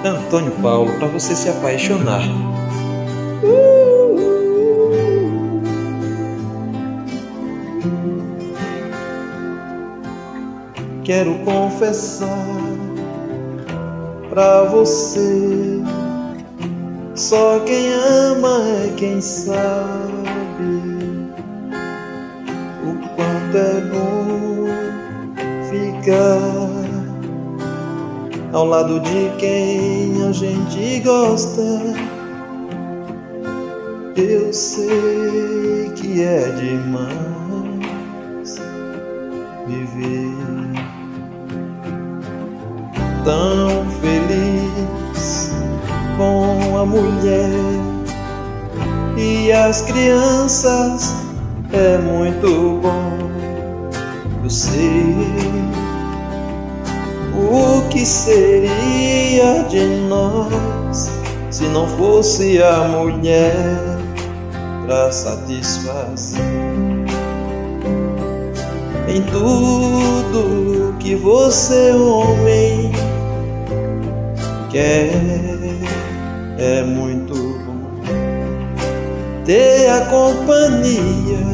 Antônio Paulo, para você se apaixonar. Quero confessar pra você, só quem ama é quem sabe o quanto é bom ficar ao lado de quem a gente gosta. Eu sei que é demais viver tão feliz com a mulher e as crianças. É muito bom. Eu sei o que seria de nós se não fosse a mulher pra satisfazer em tudo que você, homem, quer. É muito bom ter a companhia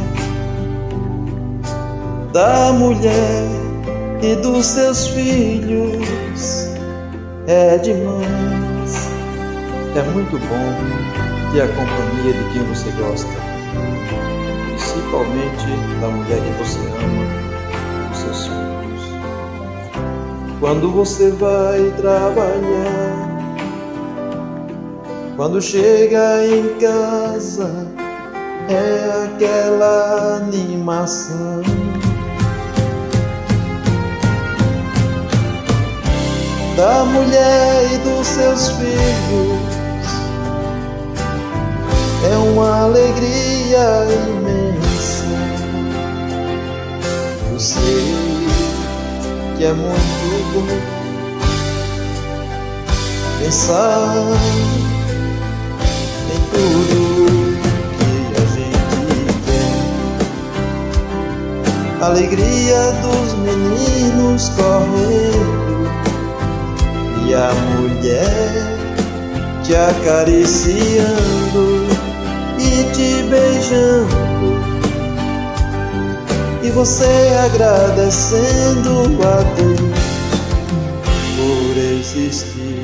da mulher e dos seus filhos. É demais. É muito bom ter a companhia de quem você gosta, principalmente da mulher que você ama, dos seus filhos. Quando você vai trabalhar, quando chega em casa, é aquela animação. Da mulher e dos seus filhos, é uma alegria imensa. Eu sei que é muito bom pensar em tudo que a gente quer. Alegria dos meninos correndo e a mulher te acariciando e te beijando, e você agradecendo a Deus por existir.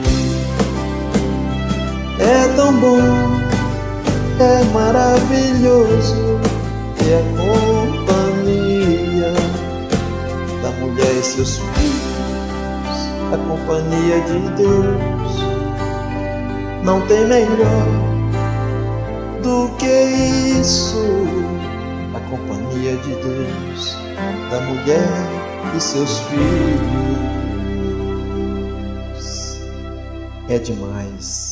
É tão bom, é maravilhoso ter a companhia da mulher e seus filhos, a companhia de Deus. Não tem melhor do que isso, a companhia de Deus, da mulher e seus filhos. É demais.